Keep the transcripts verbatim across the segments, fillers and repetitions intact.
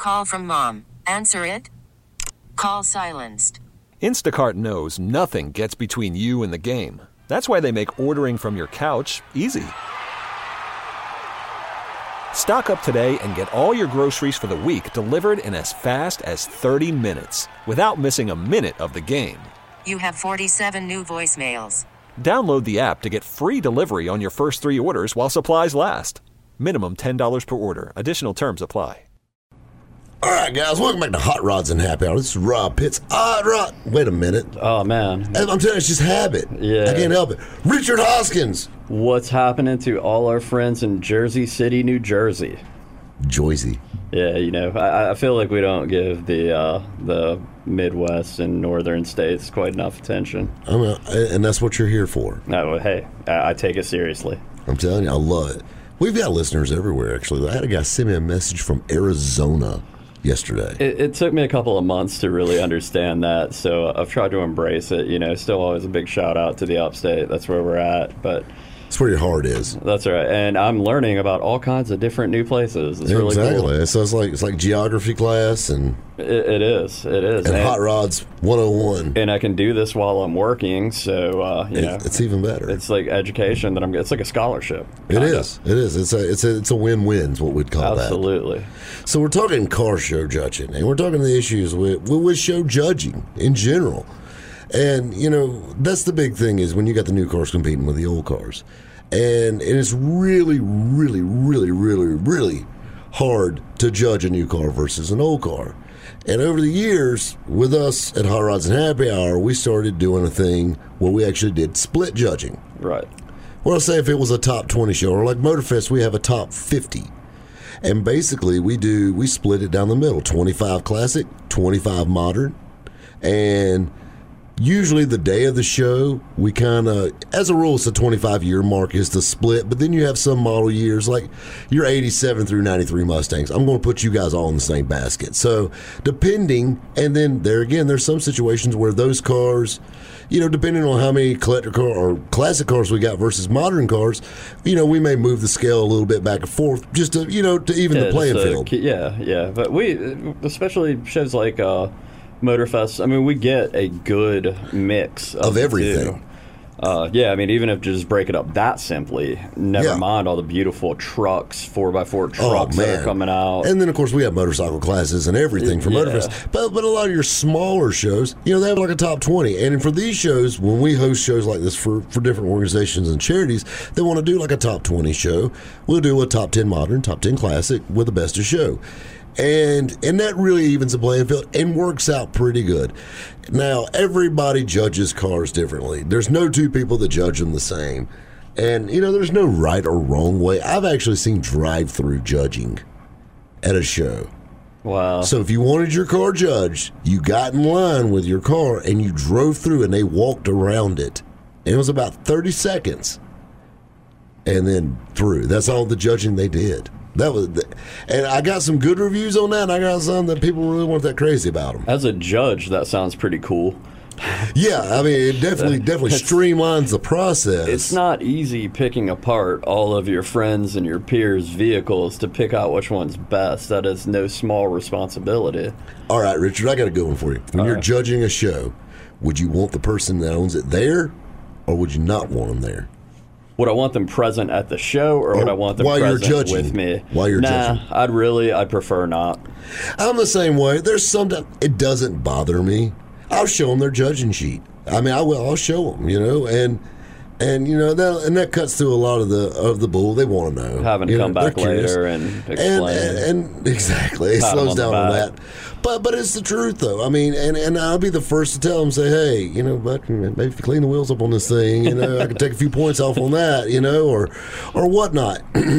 call from mom. Answer it. Call silenced. Instacart knows nothing gets between you and the game. That's why they make ordering from your couch easy. Stock up today and get all your groceries for the week delivered in as fast as thirty minutes without missing a minute of the game. You have forty-seven new voicemails. Download the app to get free delivery on your first three orders while supplies last. Minimum ten dollars per order. Additional terms apply. All right, guys, welcome back to Hot Rods and Happy Hour. This is Rob Pitts. Hot Rod. Wait a minute. Oh, man. I'm telling you, it's just habit. Yeah. I can't help it. Richard Hoskins. What's happening to all our friends in Jersey City, New Jersey? Joyzy. Yeah, you know, I, I feel like we don't give the uh, the Midwest and northern states quite enough attention. I mean, and that's what you're here for. No, hey, I, I take it seriously. I'm telling you, I love it. We've got listeners everywhere, actually. I had a guy send me a message from Arizona yesterday. It, it took me a couple of months to really understand that, so I've tried to embrace it. You know, still always a big shout out to the upstate. That's where we're at, but that's where your heart is. That's right, and I'm learning about all kinds of different new places. It's yeah, really exactly. cool. So it's like it's like geography class, and it, it is, it is, and, and Hot Rods one oh one. And I can do this while I'm working, so uh, you it, know, it's even better. It's like education that I'm. It's like a scholarship. It is. It is. It's a it's a it's a win-win. Is what we'd call Absolutely. that. Absolutely. So we're talking car show judging, and we're talking the issues with with show judging in general. And you know, that's the big thing is when you got the new cars competing with the old cars. And it is really, really, really, really, really hard to judge a new car versus an old car. And over the years, with us at Hot Rods and Happy Hour, we started doing a thing where we actually did split judging. Right. Well, say if it was a top twenty show, or like Motorfest, we have a top fifty. And basically, we do we split it down the middle: twenty-five classic, twenty-five modern, and usually the day of the show, we kind of, as a rule, it's the twenty-five year mark is the split, but then you have some model years, like your eighty-seven through ninety-three Mustangs. I'm going to put you guys all in the same basket. So depending, and then there again, there's some situations where those cars, you know, depending on how many collector car or classic cars we got versus modern cars, you know, we may move the scale a little bit back and forth just to, you know, to even yeah, the playing a, field. Yeah, yeah. But we, especially shows like uh, Motorfest, I mean, we get a good mix of, of everything. Uh, yeah, I mean, even if just break it up that simply, never yeah. mind all the beautiful trucks, four by four trucks oh, that are coming out. And then, of course, we have motorcycle classes and everything for yeah. Motorfest. But, but a lot of your smaller shows, you know, they have like a top twenty. And for these shows, when we host shows like this for, for different organizations and charities, they want to do like a top twenty show. We'll do a top ten modern, top ten classic with the best of show. And and that really evens the playing field and works out pretty good. Now, everybody judges cars differently. There's no two people that judge them the same. And, you know, there's no right or wrong way. I've actually seen drive-through judging at a show. Wow. So if you wanted your car judged, you got in line with your car and you drove through and they walked around it. And it was about thirty seconds. And then through. That's all the judging they did. That was, the, and I got some good reviews on that, and I got some that people really weren't that crazy about them. As a judge, that sounds pretty cool. Yeah, I mean, it definitely definitely streamlines the process. It's not easy picking apart all of your friends and your peers' vehicles to pick out which one's best. That is no small responsibility. All right, Richard, I got a good one for you. When all you're right. judging a show, would you want the person that owns it there, or would you not want them there? Would I want them present at the show, or would oh, I want them while present you're judging, with me? While you're nah, judging. I'd really, I'd prefer not. I'm the same way. There's some, it doesn't bother me. I'll show them their judging sheet. I mean, I will. I'll show them, you know, and and you know that and that cuts through a lot of the of the bull. They want to know. Having to you come know, back later and explain. And, and, and exactly, it Pat slows them on down the on back. that. But but it's the truth, though. I mean, and, and I'll be the first to tell them, say, hey, you know, but maybe if you clean the wheels up on this thing, you know, I can take a few points off on that, you know, or or whatnot.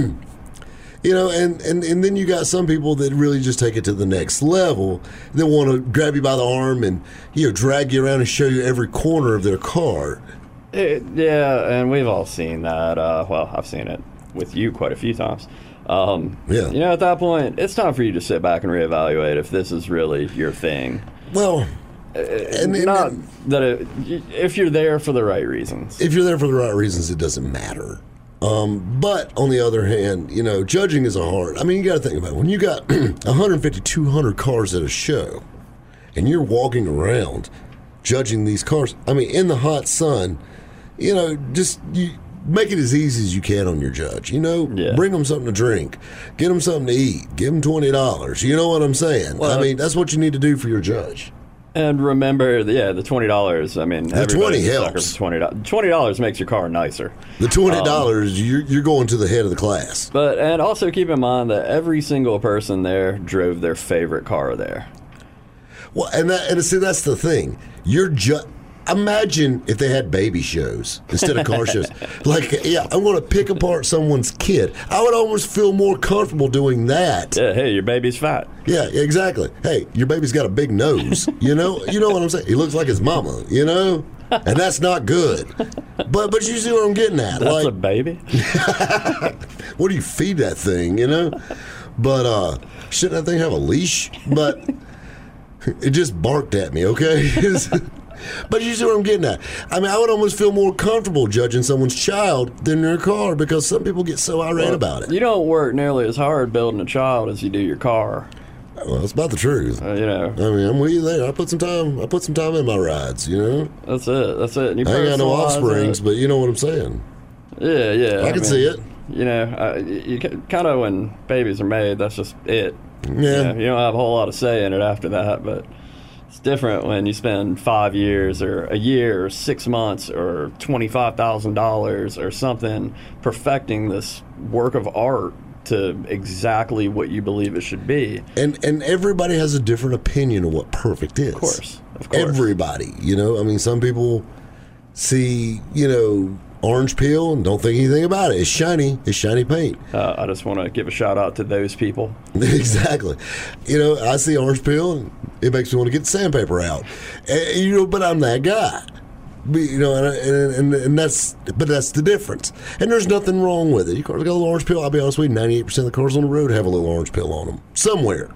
You know, and, and, and then you got some people that really just take it to the next level. They want to grab you by the arm and, you know, drag you around and show you every corner of their car. It, yeah, and we've all seen that. Uh, well, I've seen it with you quite a few times. Um, yeah. You know, at that point, it's time for you to sit back and reevaluate if this is really your thing. Well, and, and not and, that it, if you're there for the right reasons. If you're there for the right reasons, it doesn't matter. Um, but on the other hand, you know, judging is a hard. I mean, you got to think about it. When you got one fifty, two hundred cars at a show, and you're walking around judging these cars. I mean, in the hot sun, you know, just you make it as easy as you can on your judge. You know, Yeah. bring them something to drink, get them something to eat, give them twenty dollars. You know what I'm saying? Well, I mean, that's what you need to do for your judge. And remember, yeah, the twenty dollars. I mean, The everybody's twenty a sucker helps. for twenty dollars. Twenty dollars makes your car nicer. The twenty dollars, you're, you're going to the head of the class. But and also keep in mind that every single person there drove their favorite car there. Well, and that, and see, that's the thing. You're just imagine if they had baby shows instead of car shows. Like, yeah, I'm going to pick apart someone's kid. I would almost feel more comfortable doing that. Yeah, hey, your baby's fat. Yeah, exactly. Hey, your baby's got a big nose. You know, you know what I'm saying. He looks like his mama. You know, and that's not good. But but you see what I'm getting at? That's like, a baby. what do you feed that thing? You know, but uh, shouldn't that thing have a leash? But it just barked at me. Okay. But you see what I'm getting at? I mean, I would almost feel more comfortable judging someone's child than their car because some people get so irate Well, about it. You don't work nearly as hard building a child as you do your car. Well, it's about the truth. Uh, you know, I mean, I'm with you there. I put some time. I put some time in my rides. You know, that's it. That's it. And you I ain't got no personalize offsprings, it. but you know what I'm saying. Yeah, yeah. I can see it. You know, I, you kind of when babies are made, that's just it. Yeah. You know, you don't have a whole lot of say in it after that, but it's different when you spend five years or a year or six months or twenty-five thousand dollars or something perfecting this work of art to exactly what you believe it should be. And and everybody has a different opinion of what perfect is. Of course, of course. Everybody, you know. I mean, some people see, you know, orange peel and don't think anything about it. It's shiny. It's shiny paint. Uh, I just want to give a shout out to those people. Exactly. You know, I see orange peel and it makes me want to get the sandpaper out. And, you know, but I'm that guy. But, you know, and, and, and, and that's but that's the difference. And there's nothing wrong with it. Your car's got a little orange peel. I'll be honest with you, ninety-eight percent of the cars on the road have a little orange peel on them somewhere.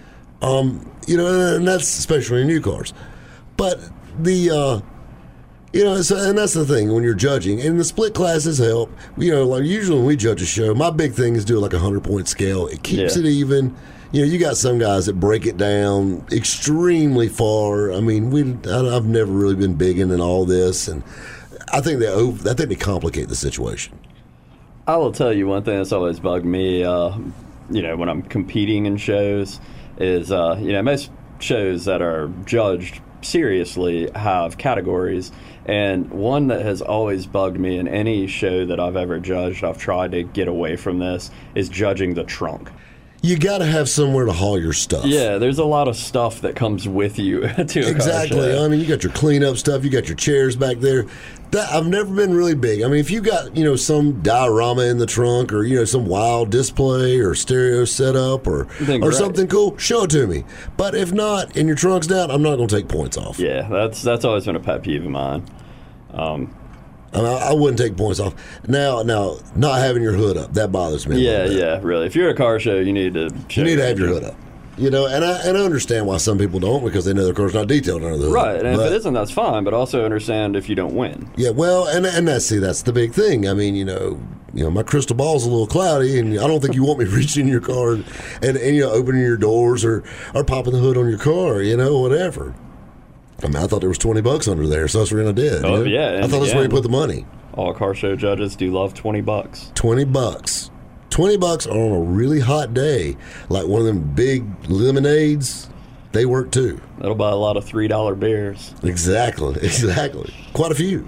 Um, you know, and that's especially in new cars. But the uh, you know, so, and that's the thing when you're judging, and the split classes help. You know, like usually when we judge a show, my big thing is do like a hundred point scale. It keeps Yeah. it even. You know, you got some guys that break it down extremely far. I mean, we I, I've never really been big in all this, and I think they over, I think they complicate the situation. I will tell you one thing that's always bugged me, uh, you know, when I'm competing in shows is, uh, you know, most shows that are judged seriously have categories. And one that has always bugged me in any show that I've ever judged, I've tried to get away from this, is judging the trunk. You got to have somewhere to haul your stuff. Yeah, there's a lot of stuff that comes with you to a car Exactly. show. I mean, you got your cleanup stuff. You got your chairs back there. That I've never been really big. I mean, if you got, you know, some diorama in the trunk or, you know, some wild display or stereo setup or Then or great. something cool, show it to me. But if not, and your trunk's down, I'm not going to take points off. Yeah, that's that's always been a pet peeve of mine. Um, I, mean, I wouldn't take points off. Now, now, not having your hood up, that bothers me. a yeah, little bit. yeah, really. If you're at a car show, you need to. You need to have your hood up. You know, and I and I understand why some people don't because they know their car's not detailed under the hood. Right, and But- if it isn't, that's fine. But also understand if you don't win. Yeah, well, and and that's see, that's the big thing. I mean, you know, you know, my crystal ball's a little cloudy, and I don't think you want me reaching in your car and, and, and you know, opening your doors or or popping the hood on your car, you know, whatever. I mean, I thought there was twenty bucks under there, so that's what we're gonna do. Oh, you know? yeah, I and thought that's where you again- put the money. All car show judges do love twenty bucks. Twenty bucks. Twenty bucks on a really hot day, like one of them big lemonades. They work too. That'll buy a lot of three dollar beers. Exactly, exactly. Quite a few.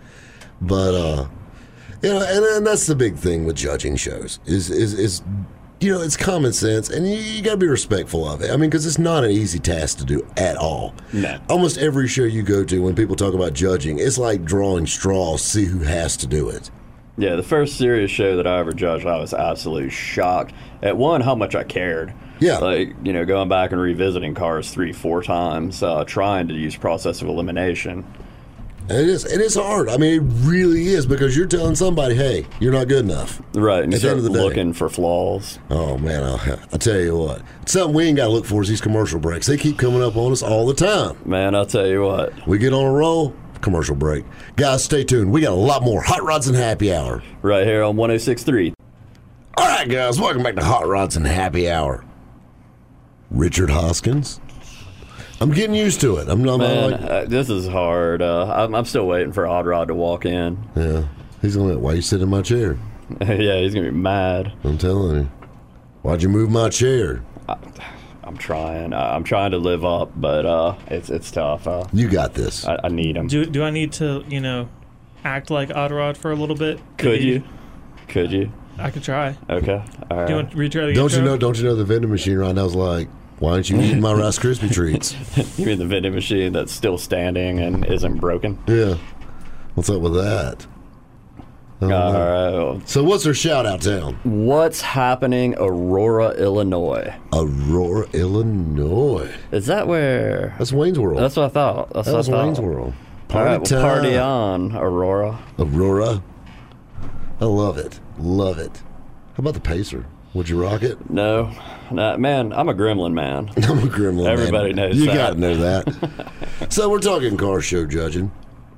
But uh you know, and, and that's the big thing with judging shows is is is you know, it's common sense, and you, you got to be respectful of it. I mean, because it's not an easy task to do at all. No. Almost every show you go to, when people talk about judging, it's like drawing straws, see who has to do it. Yeah, the first serious show that I ever judged, I was absolutely shocked at one, how much I cared. Yeah. Like, you know, going back and revisiting cars three, four times, uh, trying to use process of elimination. And it is, it is hard. I mean, it really is, because you're telling somebody, hey, you're not good enough. Right, and you At the start end of the day. looking for flaws. Oh, man, I'll, I'll tell you what. Something we ain't got to look for is these commercial breaks. They keep coming up on us all the time. Man, I'll tell you what. We get on a roll, commercial break. Guys, stay tuned. We got a lot more Hot Rods and Happy Hour. Right here on one oh six point three. All right, guys, welcome back to Hot Rods and Happy Hour. Richard Hoskins. I'm getting used to it. I'm not Man, like, uh, this is hard. Uh, I'm, I'm still waiting for Odd Rod to walk in. yeah. He's going to, why you sit in my chair? Yeah, he's going to be mad. I'm telling you. Why'd you move my chair? I, I'm trying. I, I'm trying to live up, but uh, it's it's tough. Uh, You got this. I, I need him. Do do I need to, you know, act like Odd Rod for a little bit? Could you? Could you? I could try. Okay. All right. Do you want to retry the Don't you intro? know? Don't you know the vending machine right now is like, why aren't you eating my Rice Krispie treats? You mean the vending machine that's still standing and isn't broken? Yeah. What's up with that? I don't All know. right. Well, So what's her shout out town? what's happening, Aurora, Illinois? Aurora, Illinois. Is that where? That's Wayne's World. That's what I thought. That's that what was I thought. Wayne's World. All Party right, well, time. party on, Aurora. Aurora. I love it. Love it. How about the Pacer? Would you rock it? No, no, man, I'm a gremlin man. I'm a gremlin. man. Everybody knows you that. You got to know that. So we're talking car show judging.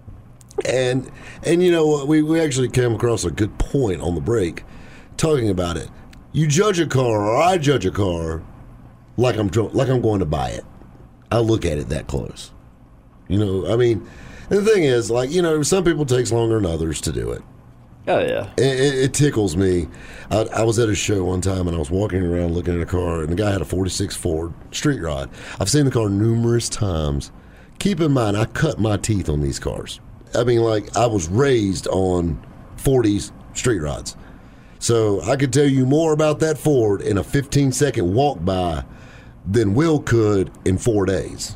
And and you know what? We, we actually came across a good point on the break talking about it. You judge a car, or I judge a car like I'm dro- like I'm going to buy it. I look at it that close. You know, I mean, and the thing is, like, you know, some people it takes longer than others to do it. Oh yeah. It, it, it tickles me. I, I was at a show one time and I was walking around looking at a car, and the guy had a forty-six Ford Street Rod. I've seen the car numerous times. Keep in mind, I cut my teeth on these cars. I mean, like, I was raised on forties Street Rods. So I could tell you more about that Ford in a fifteen second walk by than Will could in four days.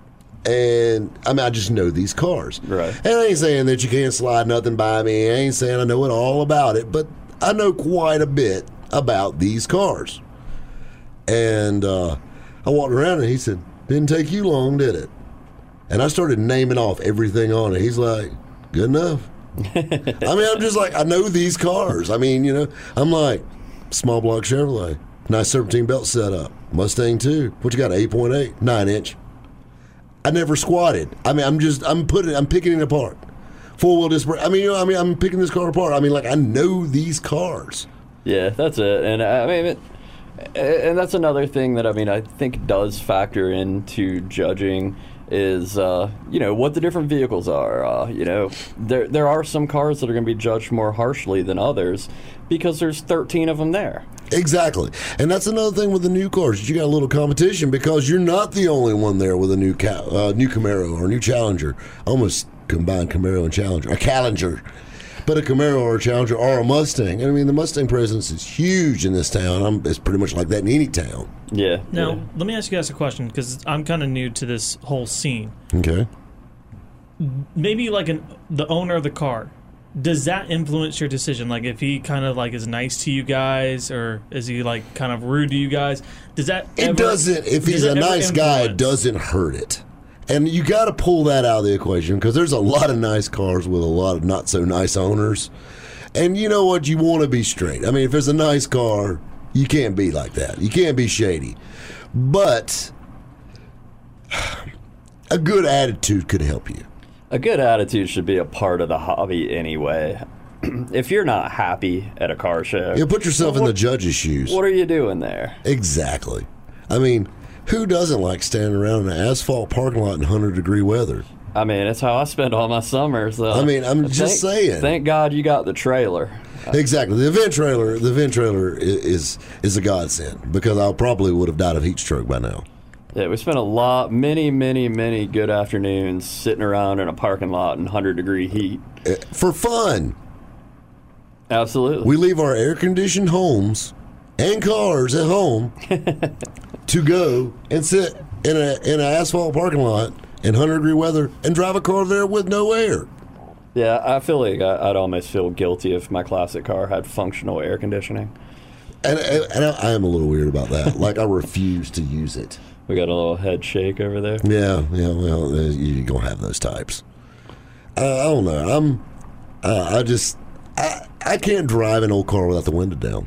And I mean, I just know these cars. Right. And I ain't saying that you can't slide nothing by me. I ain't saying I know it all about it, but I know quite a bit about these cars. And uh, I walked around and he said, "Didn't take you long, did it?" And I started naming off everything on it. He's like, "Good enough." I mean, I'm just like, I know these cars. I mean, you know, I'm like, small block Chevrolet, nice serpentine belt setup, Mustang two. What you got? eight point eight, nine inch. I never squatted. I mean, I'm just, I'm putting, I'm picking it apart. Four wheel disc brake. I mean, you know, I mean, I'm picking this car apart. I mean, like, I know these cars. Yeah, that's it. And I mean, it, and that's another thing that I mean I think does factor into judging is uh, you know what the different vehicles are. Uh, you know, there there are some cars that are going to be judged more harshly than others because there's thirteen of them there. Exactly. And that's another thing with the new cars. You got a little competition because you're not the only one there with a new Ca- uh, new Camaro or a new Challenger. I almost combined Camaro and Challenger. A Challenger. But a Camaro or a Challenger or a Mustang. I mean, the Mustang presence is huge in this town. I'm, it's pretty much like that in any town. Yeah. Now, yeah. let me ask you guys a question because I'm kind of new to this whole scene. Okay. Maybe like an the owner of the car, does that influence your decision? Like if he kind of like is nice to you guys, or is he like kind of rude to you guys? Does that It ever, doesn't. If does he's it a ever nice guy, it influence? doesn't hurt it. And you got to pull that out of the equation because there's a lot of nice cars with a lot of not so nice owners. And you know what? You want to be straight. I mean, if there's a nice car, you can't be like that. You can't be shady. But a good attitude could help you. A good attitude should be a part of the hobby anyway. If you're not happy at a car show, You put yourself in what- the judge's shoes. what are you doing there? Exactly. I mean, who doesn't like standing around in an asphalt parking lot in one hundred degree weather? I mean, it's how I spend all my summers. Uh, I mean, I'm thank- just saying. Thank God you got the trailer. Exactly. The event trailer, the event trailer i- is is a godsend because I probably would have died of heat stroke by now. Yeah, we spent a lot, many, many, many good afternoons sitting around in a parking lot in one hundred degree heat. Uh, For fun, Absolutely. we leave our air conditioned homes and cars at home to go and sit in a in an asphalt parking lot in one hundred degree weather and drive a car there with no air. yeah, I feel like I, I'd almost feel guilty if my classic car had functional air conditioning. And, and, and I, I am a little weird about that. Like, I refuse to use it. We got a little head shake over there. Yeah, yeah. Well, uh, you're gonna have those types. Uh, I don't know. I'm. Uh, I just. I. I can't drive an old car without the window down.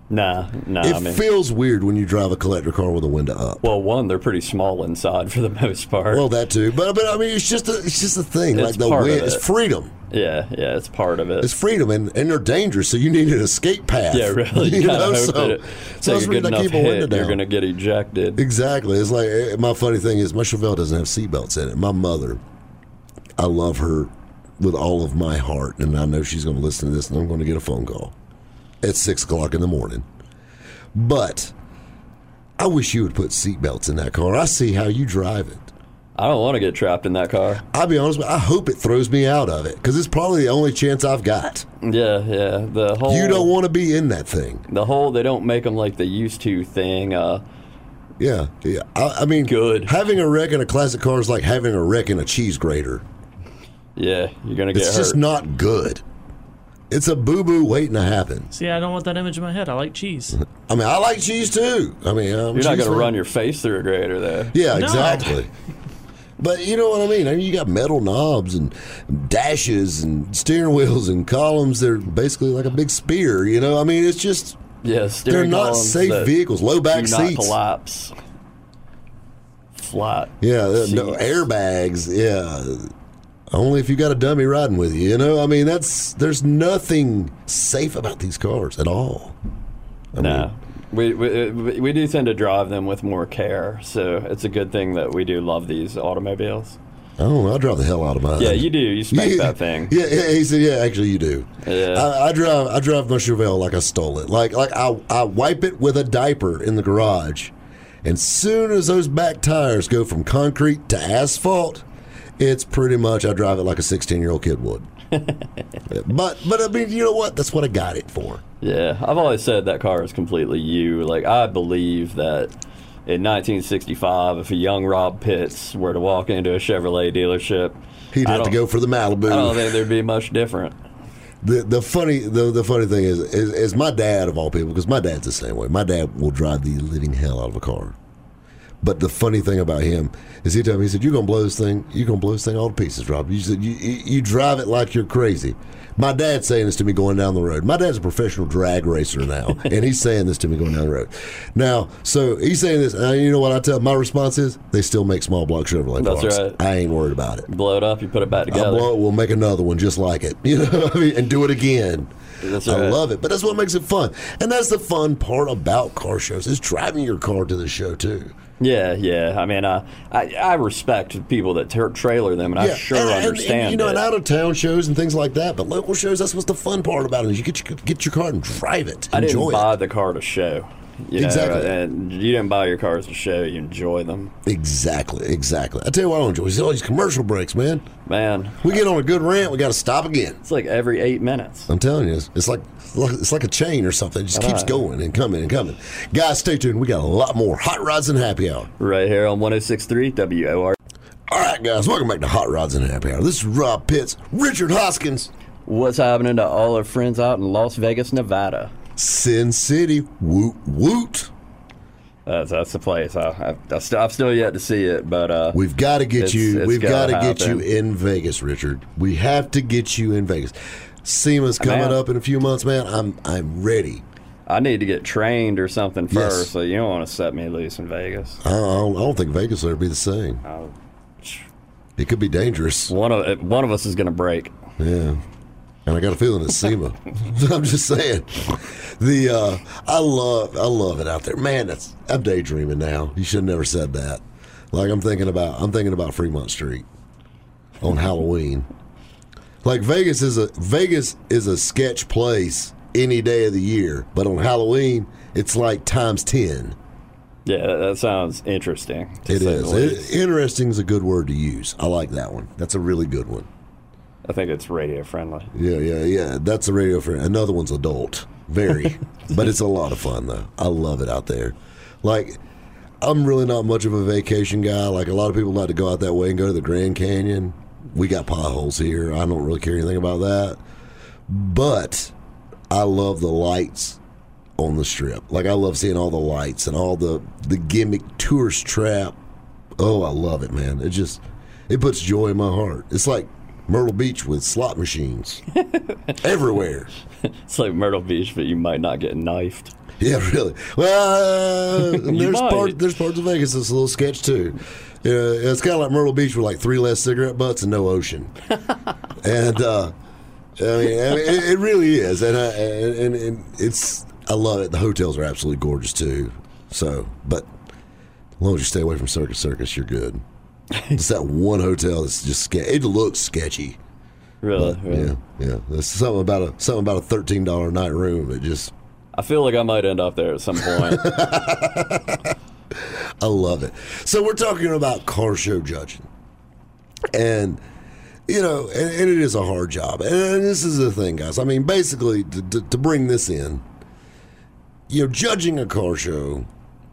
Nah, nah. It I mean, feels weird when you drive a collector car with a window up. well, one, they're pretty small inside for the most part. Well, that too, but but I mean, it's just a, it's just a thing. It's like the part of wind, it. it's freedom. yeah, yeah, it's part of it. It's freedom, and, and they're dangerous, so you need an escape path. yeah, really. You, You gotta know, hope so, that it so takes it's a really good not enough keep a window hit, you're down. going to get ejected. Exactly. It's like eh, my funny thing is my Chevelle doesn't have seatbelts in it. My mother, I love her with all of my heart, and I know she's going to listen to this, and I'm going to get a phone call at six o'clock in the morning. But I wish you would put seatbelts in that car. I see how you drive it. I don't want to get trapped in that car. I'll be honest with you, I hope it throws me out of it because it's probably the only chance I've got. Yeah, yeah. The whole You don't want to be in that thing. the whole they don't make them like they used to thing. Uh, Yeah, yeah. I, I mean, Good. having a wreck in a classic car is like having a wreck in a cheese grater. yeah, you're going to get It's hurt. just not good. It's a boo-boo waiting to happen. See, I don't want that image in my head. I like cheese. I mean, I like cheese too. I mean, I'm You're not cheese going to fan. run your face through a grater there. Yeah, No. exactly. But you know what I mean? I mean, you got metal knobs and dashes and steering wheels and columns. They're basically like a big spear. You know, I mean, it's just Yeah, they're steering not columns safe that vehicles. Low back do not seats. collapse. Flat. Yeah, uh, no, seats. airbags. Yeah, only if you got a dummy riding with you. You know, I mean, that's there's nothing safe about these cars at all. I No. mean, We, we we do tend to drive them with more care, so it's a good thing that we do love these automobiles. I don't know. I drive the hell out of mine. Yeah, you do. You spank Yeah, that thing. Yeah, yeah, he said, yeah, actually you do. Yeah. I, I drive I drive my Chevelle like I stole it. Like like I I wipe it with a diaper in the garage. And soon as those back tires go from concrete to asphalt, it's pretty much I drive it like a sixteen-year-old kid would. but but I mean, you know what? That's what I got it for. Yeah, I've always said that car is completely you. Like, I believe that in nineteen sixty-five, if a young Rob Pitts were to walk into a Chevrolet dealership, He'd I have to don't- go for the Malibu. I don't think there'd be much different. The the funny the, the funny thing is, is is my dad of all people, because my dad's the same way. My dad will drive the living hell out of a car. But the funny thing about him is he told me, he said, "You're gonna blow this thing. You're gonna blow this thing all to pieces, Rob. You said you, you you drive it like you're crazy." My dad's saying this to me going down the road. My dad's a professional drag racer now, and he's saying this to me going down the road. Now, so he's saying this, and you know what I tell my response is? They still make small block Chevrolet That's cars. right. I ain't worried about it. Blow it up, you put it back I together. blow it, we'll make another one just like it, you know, what I mean, and do it again. That's I right. love it, but that's what makes it fun, and that's the fun part about car shows is driving your car to the show too. Yeah, yeah. I mean, uh, I I respect people that ter- trailer them, and I sure and, and- understand and, you know, it. and out of town shows and things like that, but local shows, that's what's the fun part about it. Is you get your, get your car and drive it, I didn't enjoy buy it. the car to show. You know, Exactly. and you didn't buy your cars to show. You enjoy them, Exactly, exactly. I tell you what I don't enjoy is all these commercial breaks, man. man. We get on a good rant, we got to stop again. It's like every eight minutes. I'm telling you, it's, it's like it's like a chain or something. It just I keeps know. going and coming and coming. Guys, stay tuned. We got a lot more Hot Rods and Happy Hour. Right here on one oh six point three W O R. All right, guys, welcome back to Hot Rods and Happy Hour. This is Rob Pitts, Richard Hoskins, What's happening to all our friends out in Las Vegas, Nevada? Sin City, woot woot. That's, that's the place. I, I, I st- I've still yet to see it, but uh, We've got to get It's- you. it's We've got gotta to get you happen. in Vegas, Richard. We have to get you in Vegas. SEMA's coming Man. up in a few months, man. I'm I'm ready. I need to get trained or something Yes. first. So you don't want to set me loose in Vegas. I don't, I don't think Vegas will ever be the same. Oh, It could be dangerous. one of one of us is going to break. Yeah. And I got a feeling it's SEMA. I'm just saying. The uh, I love I love it out there. Man, that's I'm daydreaming now. You should have never said that. Like I'm thinking about I'm thinking about Fremont Street on Halloween. Like Vegas is a Vegas is a sketch place any day of the year, but on Halloween it's like times ten. Yeah, that, that sounds interesting. to It say is. the least. It, interesting is a good word to use. I like that one. That's a really good one. I think it's radio friendly. Yeah, yeah, yeah. That's a radio friend. Another one's adult. Very. But it's a lot of fun, though. I love it out there. Like, I'm really not much of a vacation guy. Like, a lot of people like to go out that way and go to the Grand Canyon. We got potholes here. I don't really care anything about that. But I love the lights on the strip. Like, I love seeing all the lights and all the, the gimmick tourist trap. Oh, I love it, man. It just, it puts joy in my heart. It's like, Myrtle Beach with slot machines everywhere. It's like Myrtle Beach, but you might not get knifed. Yeah, really. Well, uh, there's might. part, there's parts of Vegas that's a little sketch too. Yeah, it's kind of like Myrtle Beach with like three less cigarette butts and no ocean. and uh, I mean, I mean it, it really is, and, I, and and it's I love it. The hotels are absolutely gorgeous too. So, but as long as you stay away from Circus Circus, you're good. It's that one hotel that's just ske- it looks sketchy. Really, But, really. Yeah, yeah. There's something about a something about a thirteen dollar a night room. It just I feel like I might end up there at some point. I love it. So we're talking about car show judging, and you know, and, and it is a hard job. And, and this is the thing, guys. I mean, basically, to, to, to bring this in, you know, judging a car show.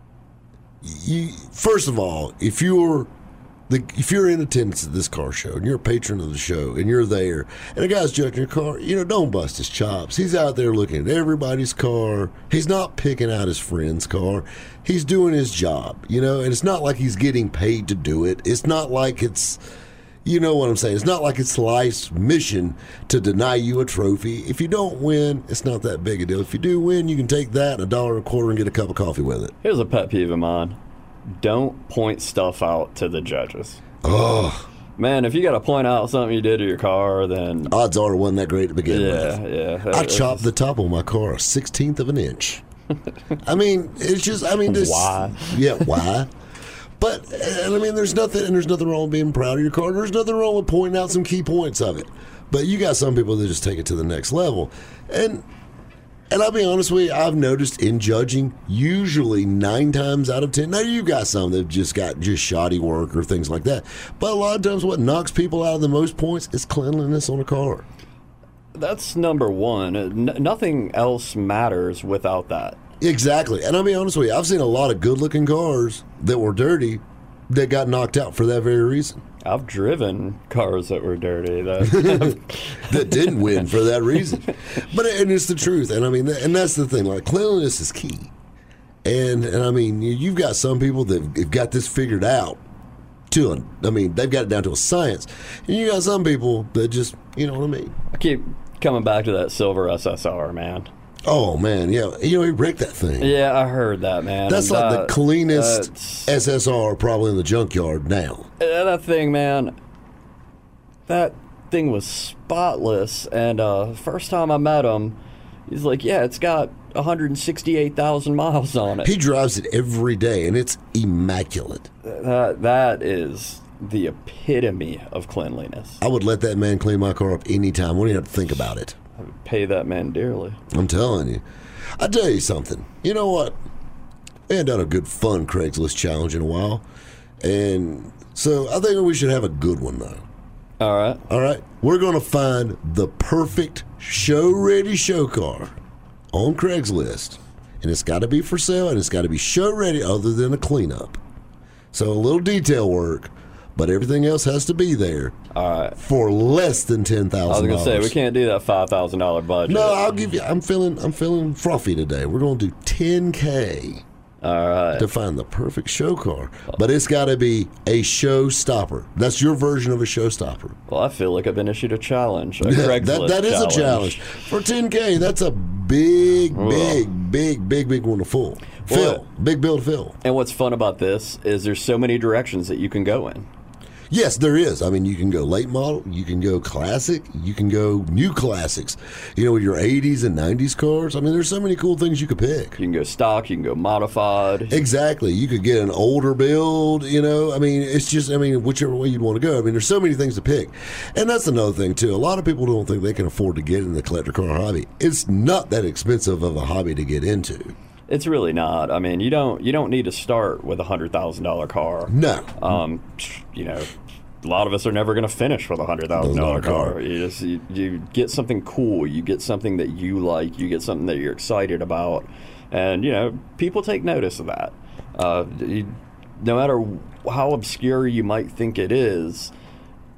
You first of all, if you're the if you're in attendance at this car show and you're a patron of the show and you're there and a guy's judging your car, you know, don't bust his chops. He's out there looking at everybody's car. He's not picking out his friend's car. He's doing his job, you know, and it's not like he's getting paid to do it. It's not like it's, you know what I'm saying? It's not like it's life's mission to deny you a trophy. If you don't win, it's not that big a deal. If you do win, you can take that and a dollar and a quarter and get a cup of coffee with it. Here's a pet peeve of mine. Don't point stuff out to the judges. Oh, Man, if you got to point out something you did to your car, then... odds are it wasn't that great to begin Yeah, with. yeah. I It's- chopped the top of my car a sixteenth of an inch. I mean, it's just, I mean, this, Why? Yeah, why? But, and I mean, there's nothing, and there's nothing wrong with being proud of your car. There's nothing wrong with pointing out some key points of it. But you got some people that just take it to the next level. And, and I'll be honest with you, I've noticed in judging, usually nine times out of ten, now you've got some that have just got just shoddy work or things like that. But a lot of times what knocks people out of the most points is cleanliness on a car. That's number one. N- nothing else matters without that. Exactly. And I'll be honest with you, I've seen a lot of good-looking cars that were dirty that got knocked out for that very reason. I've driven cars that were dirty. That That didn't win for that reason. But and it's the truth. And I mean, and that's the thing. Like, cleanliness is key. And and I mean, you- you've got some people that have got this figured out to a, I mean, they've got it down to a science. And you got some people that just, you know what I mean? I keep coming back to that silver S S R, man. Oh, man, yeah. You know, he wrecked that thing. Yeah, I heard that, man. That's And like that- the cleanest that's- S S R probably in the junkyard now. Uh, that thing, man, that thing was spotless. And uh, first time I met him, he's like, yeah, it's got one hundred sixty-eight thousand miles on it. He drives it every day, and it's immaculate. That That is the epitome of cleanliness. I would let that man clean my car up anytime. We don't have to think about it. I would pay that man dearly. I'm telling you. I tell you something. You know what? We ain't done a good fun Craigslist challenge in a while. And so I think we should have a good one, though. All right. All right? We're going to find the perfect show-ready show car on Craigslist. And it's got to be for sale, and it's got to be show-ready other than a cleanup. So a little detail work, but everything else has to be there All right. for less than ten thousand dollars. I was going to say, we can't do that five thousand dollars budget. No, I'll give you. I'm feeling. I'm feeling frothy today. We're going to do ten K All right. to find the perfect show car, but it's got to be a showstopper. That's your version of a showstopper. Well, I feel like I've been issued a challenge. A that Craigslist that is challenge. a challenge for ten K. That's a big, big, big, big, big one to fill. Fill. Big bill to fill. And what's fun about this is there's so many directions that you can go in. Yes, there is. I mean, you can go late model, you can go classic, you can go new classics. You know, with your eighties and nineties cars. I mean, there's so many cool things you could pick. You can go stock, you can go modified. Exactly. You could get an older build, you know. I mean, it's just, I mean, whichever way you'd want to go. I mean, there's so many things to pick. And that's another thing, too. A lot of people don't think they can afford to get in the collector car hobby. It's not that expensive of a hobby to get into. It's really not. I mean, you don't you don't need to start with a hundred thousand dollar car. No. Um, you know, a lot of us are never going to finish with a hundred thousand dollar car. car. You just you, you get something cool. You get something that you like. You get something that you're excited about, and you know, people take notice of that. Uh, you, no matter how obscure you might think it is,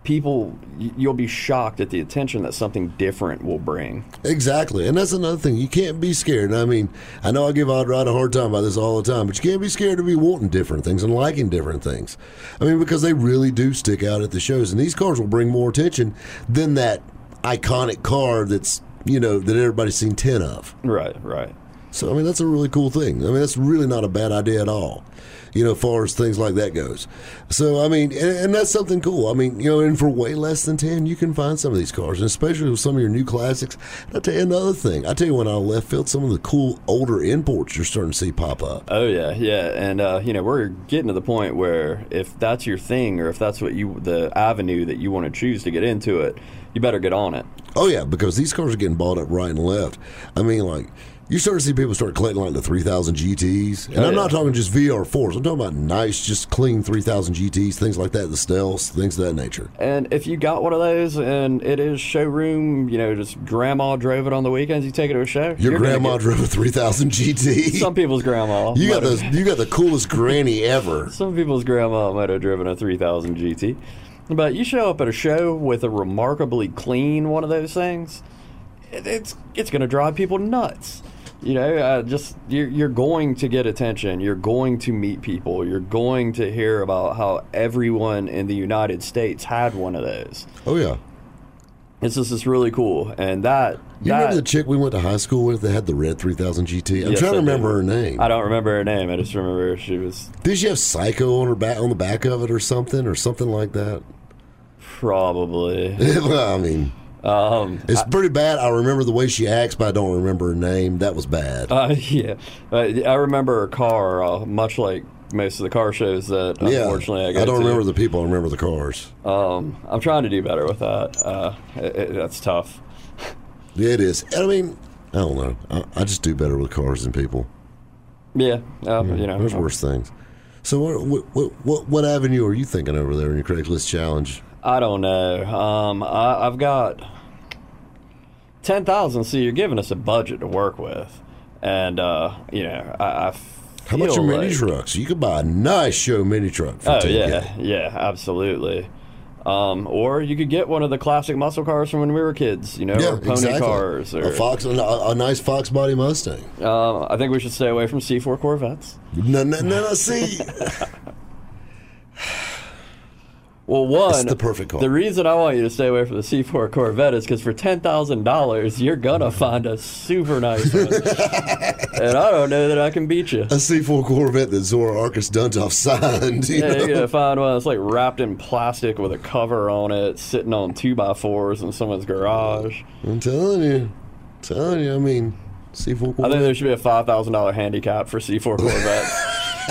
people, y- you'll be shocked at the attention that something different will bring. Exactly, and that's another thing. You can't be scared. I mean, I know I give Odd Rod a hard time about this all the time, but you can't be scared to be wanting different things and liking different things. I mean, because they really do stick out at the shows, and these cars will bring more attention than that iconic car that's, you know, that everybody's seen ten of. Right, right. So, I mean, that's a really cool thing. I mean, that's really not a bad idea at all, you know, as far as things like that goes. So, I mean, and, and that's something cool. I mean, you know, and for way less than ten, you can find some of these cars, and especially with some of your new classics. And I'll tell you another thing. I tell you, when I left field, some of the cool older imports you're starting to see pop up. Oh, yeah, yeah. And, uh, you know, we're getting to the point where if that's your thing or if that's what you, the avenue that you want to choose to get into it, you better get on it. Oh, yeah, because these cars are getting bought up right and left. I mean, like, you start to see people start collecting like the three thousand G Ts. And Oh, I'm yeah. not talking just V R fours. I'm talking about nice, just clean three thousand G Ts, things like that, the Stealths, things of that nature. And if you got one of those and it is showroom, you know, just grandma drove it on the weekends, you take it to a show. Your you're gonna grandma get- drove a three thousand G T. Some people's grandma. You got might have- those. You got the coolest granny ever. Some people's grandma might have driven a three thousand G T. But you show up at a show with a remarkably clean one of those things, it, it's it's going to drive people nuts. You know, uh, just you're, you're going to get attention. You're going to meet people. You're going to hear about how everyone in the United States had one of those. Oh yeah. It's just it's really cool. And that You that, remember the chick we went to high school with that had the red three thousand G T? I'm Yes, trying to I do. remember her name. I don't remember her name. I just remember she was Did she have Psycho on her back on the back of it or something or something like that? probably. Well, I mean, Um, it's pretty bad. I remember the way she acts, but I don't remember her name. That was bad. Uh, yeah, uh, I remember her car, uh, much like most of the car shows that yeah, unfortunately I go I don't to. remember the people. I remember the cars. Um, I'm trying to do better with that. Uh, it, it, that's tough. Yeah, it is. I mean, I don't know. I, I just do better with cars than people. Yeah, uh, you know. There's worse things. So, what, what what what avenue are you thinking over there in your Craigslist challenge? I don't know. Um, I, I've got ten thousand. So you're giving us a budget to work with, and uh, you know, I, I How about feel your mini like- trucks? You could buy a nice show mini truck for Oh ten K. yeah, yeah, absolutely. Um, or you could get one of the classic muscle cars from when we were kids, you know, Yeah, or pony exactly. cars. Or, a Fox, a, a nice Fox body Mustang. uh, I think we should stay away from C four Corvettes. No, no, no, no. See, Well, one, It's the perfect car. The reason I want you to stay away from the C four Corvette is because for ten thousand dollars, you're gonna find a super nice one, and I don't know that I can beat you. a C four Corvette that Zora Arcus Duntov signed. You Yeah, know? you're gonna find one that's like wrapped in plastic with a cover on it, sitting on two by fours in someone's garage. I'm telling you, telling you. I mean, C four I Corvette. think there should be a five thousand dollar handicap for C four Corvettes.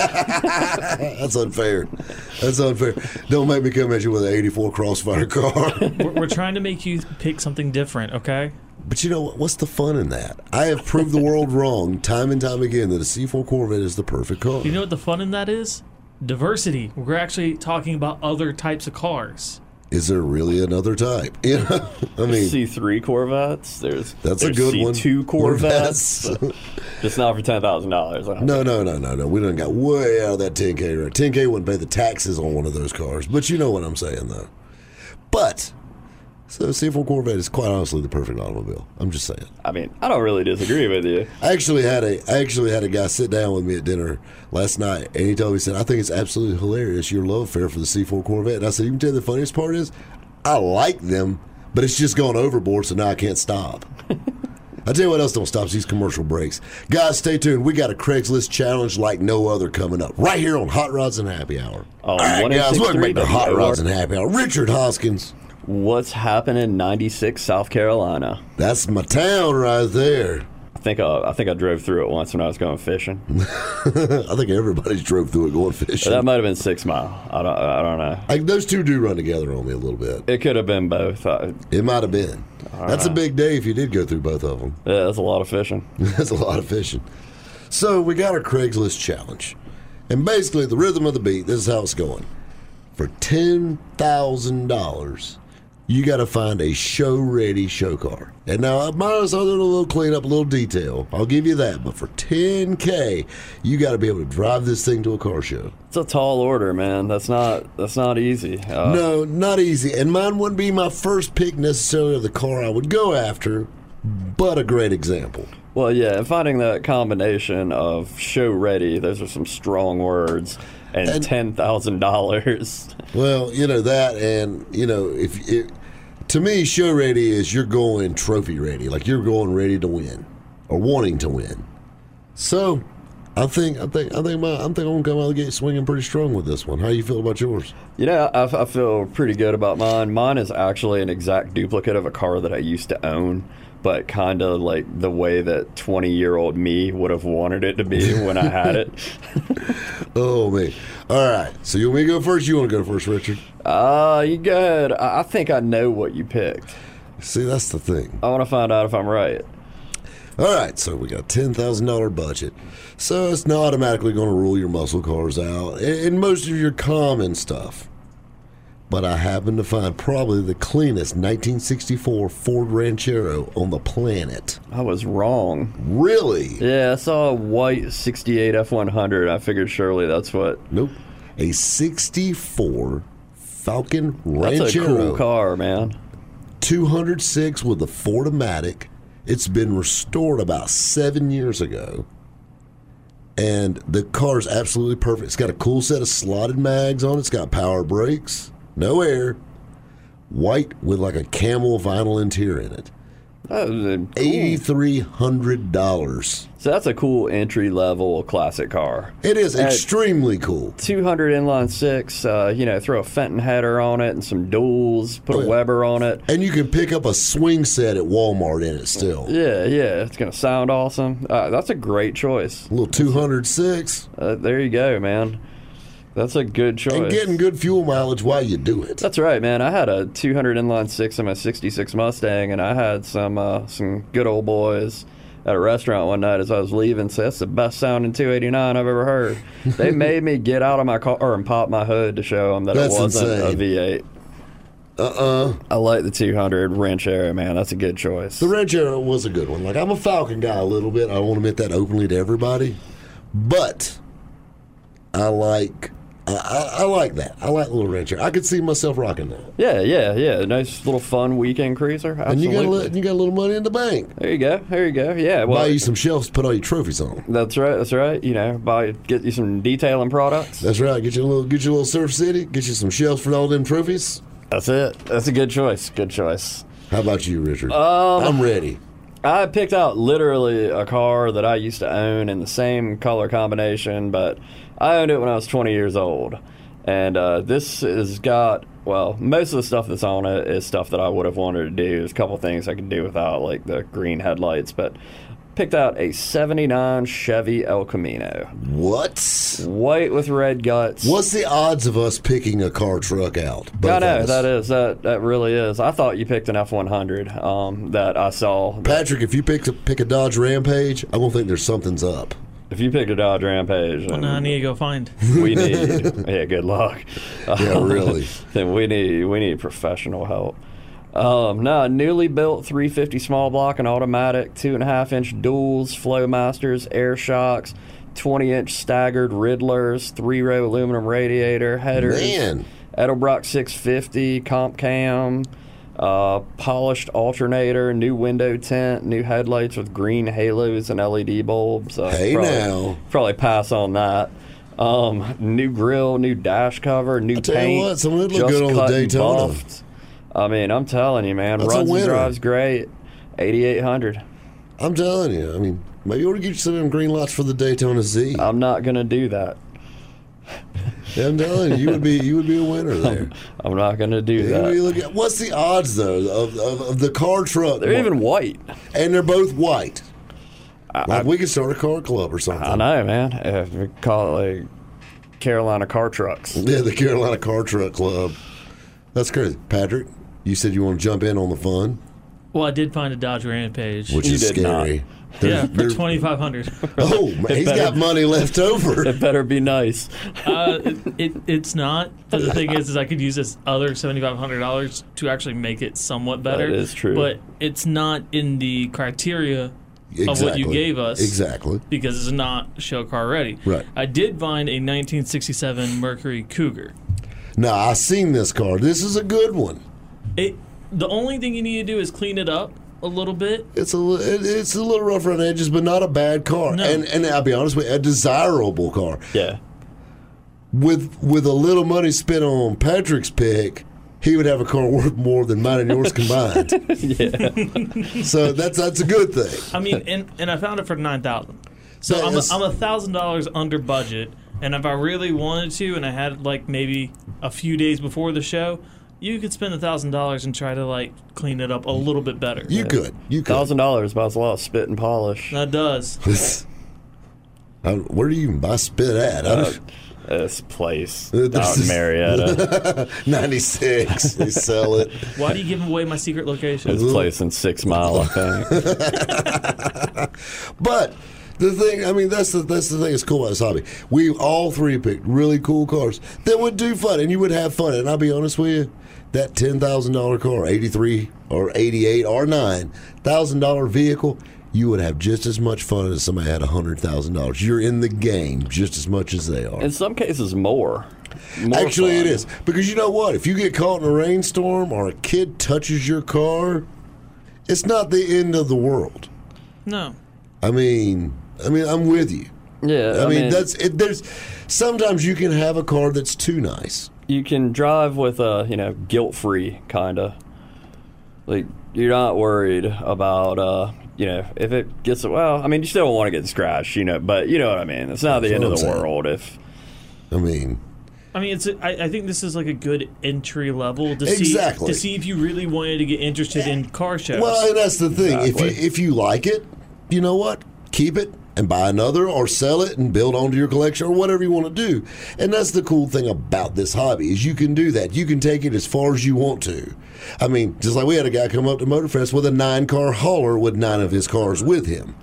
That's unfair. That's unfair. Don't make me come at you with an eighty-four Crossfire car. We're, we're trying to make you pick something different, okay? But you know what? What's the fun in that? I have proved the world wrong time and time again that a C four Corvette is the perfect car. You know what the fun in that is? Diversity. We're actually talking about other types of cars. Is there really another type? You know, I mean, C three Corvettes. There's that's a there's good one. C two Corvettes. Corvettes. Just not for ten thousand dollars. No, no, no, no, no. We done got way out of that ten K. Right? ten K wouldn't pay the taxes on one of those cars. But you know what I'm saying, though. But, so C four Corvette is quite honestly the perfect automobile. I'm just saying. I mean, I don't really disagree with you. I actually had a I actually had a guy sit down with me at dinner last night, and he told me, he said, I think it's absolutely hilarious, your love affair for the C four Corvette. And I said, you can tell you the funniest part is, I like them, but it's just gone overboard, so now I can't stop. I tell you what else don't stop is these commercial breaks. Guys, stay tuned. We got a Craigslist challenge like no other coming up right here on Hot Rods and Happy Hour. Oh, All right, one oh guys, six welcome three back to Hot W O R. Rods and Happy Hour. Richard Hoskins, What's happening in ninety-six South Carolina? that's my town right there. I think I, I think I drove through it once when I was going fishing. I think everybody's drove through it going fishing. That might have been Six Mile. I don't I don't know. Like, those two do run together on me a little bit. It could have been both. I, It might have been. That's a big day if you did go through both of them. yeah, that's a lot of fishing. That's a lot of fishing. So we got our Craigslist challenge. And basically, the rhythm of the beat, this is how it's going. For ten thousand dollars, you got to find a show-ready show car. And now, I might as well do a little cleanup, a little detail. I'll give you that. But for ten K, you got to be able to drive this thing to a car show. It's a tall order, man. That's not that's not easy. Uh, No, not easy. And mine wouldn't be my first pick necessarily of the car I would go after, but a great example. Well, yeah, and finding that combination of show ready, those are some strong words, and, And- ten thousand dollars. Well, you know that, and you know if it, to me, show ready is you're going trophy ready, like you're going ready to win or wanting to win. So, I think I think I think my I think I'm gonna come out of the gate swinging pretty strong with this one. How you feel about yours? You know, I, I feel pretty good about mine. Mine is actually an exact duplicate of a car that I used to own, but kind of like the way that twenty-year-old me would have wanted it to be when I had it. Oh man! All right, so you want me to go first? You want to go first, Richard? Uh, you go ahead. I, I think I know what you picked. See, that's the thing. I want to find out if I'm right. All right, so we got a ten thousand dollar budget, so it's not automatically going to rule your muscle cars out and, and most of your common stuff. But I happen to find probably the cleanest nineteen sixty-four Ford Ranchero on the planet. I was wrong. Really? Yeah, I saw a white sixty-eight F one hundred. I figured surely that's what. Nope. A sixty-four Falcon That's Ranchero. a cool car, man. two oh six with the Ford-O-Matic. It's been restored about seven years ago. And the car's absolutely perfect. It's got a cool set of slotted mags on it. It's got power brakes. No air. White with like a camel vinyl interior in it. That was a cool. eight thousand three hundred dollars. So that's a cool entry level classic car. It is At extremely cool. two hundred inline six, uh, you know, throw a Fenton header on it and some duals, put Oh, a yeah. Weber on it. And you can pick up a swing set at Walmart in it still. Yeah, yeah, it's gonna sound awesome. Uh, that's a great choice. A little two oh six. Uh, there you go, man. That's a good choice. And getting good fuel mileage while you do it. That's right, man. I had a two hundred inline six in my sixty-six Mustang, and I had some uh, some good old boys at a restaurant one night as I was leaving. Say, that's the best sounding two eighty-nine I've ever heard. They made me get out of my car and pop my hood to show them that That's it wasn't insane. a V eight. Uh-uh. I like the two hundred Ranchero, man. That's a good choice. The Ranchero was a good one. Like, I'm a Falcon guy a little bit. I don't want to admit that openly to everybody. But I like... I, I, I like that. I like the little Ranchero. I could see myself rocking that. Yeah, yeah, yeah. A nice little fun weekend cruiser. And Absolutely. you got, a little, you got a little money in the bank. There you go. There you go. Yeah. Well, Buy you some shelves to put all your trophies on. that's right. That's right. You know, buy get you some detailing products. That's right. Get you a little, get you a little Surf City. Get you some shelves for all them trophies. That's it. That's a good choice. Good choice. How about you, Richard? Um, I'm ready. I picked out literally a car that I used to own in the same color combination, but I owned it when I was twenty years old. And uh, this has got, well, most of the stuff that's on it is stuff that I would have wanted to do. There's a couple things I could do without, like the green headlights, but picked out a seventy-nine Chevy El Camino. What? White with red guts. What's the odds of us picking a car truck out? I Both know, of us? that is, that, that really is. I thought you picked an F one hundred um, that I saw. Patrick, if you pick a, pick a Dodge Rampage, I don't think there's something's up. If you picked a Dodge Rampage, Well, then now I need to go find. we need, yeah, good luck. Yeah, really. Then we need, we need professional help. Um, no, newly built three fifty small block and automatic, two and a half inch duals, Flowmasters, air shocks, twenty inch staggered Riddlers, three row aluminum radiator, headers, Man. Edelbrock six fifty, comp cam, uh, polished alternator, new window tint, new headlights with green halos and L E D bulbs. Uh, Hey, probably, now. Probably pass on that. Um, new grill, new dash cover, new I tell you paint. what, some of it look just good on the cut and Daytona. buffed. I mean, I'm telling you, man, That's a runs and winner. drives great. eighty-eight hundred. I'm telling you. I mean, maybe you ought to get you some of them green lights for the Daytona Z. I'm not gonna do that. Yeah, I'm telling you, you would be you would be a winner there. I'm not gonna do You would be that. looking at- what's the odds though of, of, of the car truck? They're even white. and they're both white. Like we could start a car club or something. I know, man. Uh, we call it like Carolina car trucks. Yeah, the Carolina Car Truck Club. That's crazy. Patrick, you said you want to jump in on the fun. Well, I did find a Dodge Rampage. which You is did scary. not. They're- yeah, for they're- twenty-five hundred dollars. Oh, man, he's better- got money left over. It better be nice. uh, it, it, it's not. But the thing is, is I could use this other seventy-five hundred dollars to actually make it somewhat better. That is true. But it's not in the criteria of what you gave us. Exactly. Because it's not show car ready. Right. I did find a nineteen sixty-seven Mercury Cougar. Now, I've seen this car. This is a good one. It. The only thing you need to do is clean it up a little bit. It's a li- it- it's a little rough around the edges, but not a bad car. No. And and I'll be honest with you, a desirable car. Yeah. With with a little money spent on Patrick's pick, he would have a car worth more than mine and yours combined. Yeah. So that's that's a good thing. I mean, and, and I found it for nine thousand. So That I'm a, is- I'm a thousand dollars under budget, and if I really wanted to, and I had like maybe a few days before the show, you could spend a thousand dollars and try to like clean it up a little bit better. You could. You could. Thousand dollars buys a lot of spit and polish. That does. I- Where do you even buy spit at? I Uh, don't- this place Uh, out this in is- Marietta. ninety-six. They sell it. Why do you give away my secret location? This place in Six Mile, I think. But the thing, I mean, that's the that's the thing that's cool about this hobby. We all three picked really cool cars that would do fun, and you would have fun. And I'll be honest with you, that ten thousand dollar car, eighty-three or eighty-eight or nine thousand dollar vehicle, you would have just as much fun as somebody had a hundred thousand dollars. You're in the game just as much as they are. In some cases, more. More Actually, fun. it is, because you know what? If you get caught in a rainstorm or a kid touches your car, it's not the end of the world. No. I mean, I mean, I'm with you. Yeah, I, mean, that's it, there's sometimes you can have a car that's too nice. You can drive with a, you know, guilt-free kind of. Like, you're not worried about, uh, you know, if it gets, well, I mean, you still don't want to get scratched, you know, but you know what I mean. It's not That's the end what of the I'm saying. world if. I mean, I mean, it's. A, I, I think this is like a good entry level to Exactly. see to see if you really wanted to get interested in car shows. well, and that's the thing. Exactly. If you if you like it, you know what? Keep it and buy another, or sell it and build onto your collection, or whatever you want to do. And that's the cool thing about this hobby is you can do that. You can take it as far as you want to. I mean, just like we had a guy come up to Motorfest with a nine-car hauler with nine of his cars with him.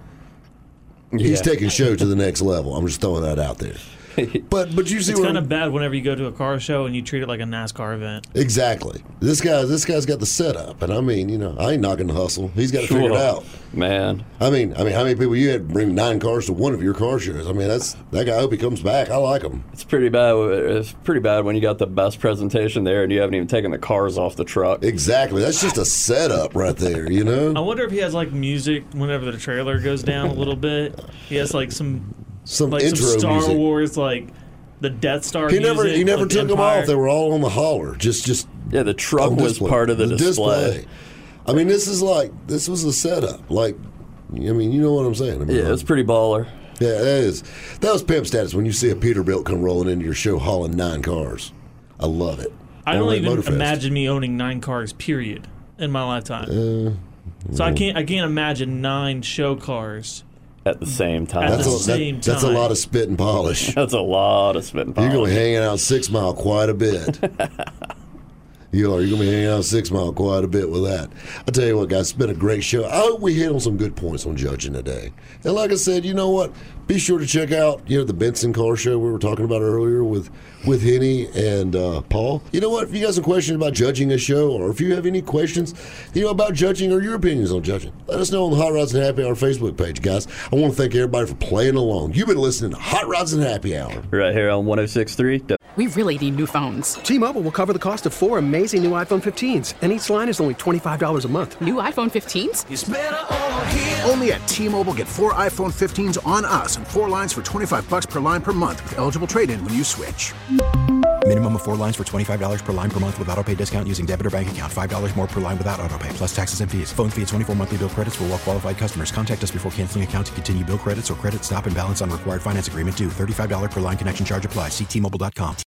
He's Yeah. taking show to the next level. I'm just throwing that out there. But but you see it's what kind I'm- of bad whenever you go to a car show and you treat it like a NASCAR event. Exactly. This guy, this guy's got the setup, and I mean, you know, I ain't knocking the hustle. He's got to figure it Sure. out. Man. I mean, I mean, how many people you had to bring nine cars to one of your car shows? I mean, that's that guy. I hope he comes back. I like him. It's pretty bad. It's pretty bad when you got the best presentation there and you haven't even taken the cars off the truck. Exactly. That's just a setup right there. You I know, wonder if he has like music whenever the trailer goes down a little bit. He has like some some like intro some Star music. Wars like the Death Star. He never music he never with took them Empire. off. They were all on the hauler. Just just Yeah, the truck on was display. part of the, display. I mean, this is like this was a setup. Like, I mean, you know what I'm saying? I mean, Yeah, it was pretty baller. Yeah, that is. That was pimp status when you see a Peterbilt come rolling into your show hauling nine cars. I love it. I don't Only at even Motorfest. imagine me owning nine cars. Period. In my lifetime. Uh, so I can't. I can't imagine nine show cars. At the same time. At That's the a, that- same that's a time. lot of spit and polish. That's a lot of spit and You're polish. going to be hanging out Six Mile quite a bit. You are. You're going to be hanging out Six Mile quite a bit with that. I tell you what, guys, it's been a great show. I hope we hit on some good points on judging today. And like I said, you know what? Be sure to check out, you know, the Benson Car Show we were talking about earlier with with Henny and uh, Paul. You know what? If you got some questions about judging a show, or if you have any questions, you know, about judging or your opinions on judging, let us know on the Hot Rods and Happy Hour Facebook page, guys. I want to thank everybody for playing along. You've been listening to Hot Rods and Happy Hour. Right here on one oh six point three. We really need new phones. T-Mobile will cover the cost of four amazing new iPhone fifteens, and each line is only twenty-five dollars a month. New iPhone fifteens? Only at T-Mobile, get four iPhone fifteens on us and four lines for twenty-five bucks per line per month with eligible trade-in when you switch. Minimum of four lines for twenty-five dollars per line per month with autopay discount using debit or bank account. five dollars more per line without autopay, plus taxes and fees. Phone fee at twenty-four monthly bill credits for well-qualified customers. Contact us before canceling account to continue bill credits or credit stop and balance on required finance agreement due. thirty-five dollars per line connection charge applies. See T Mobile dot com.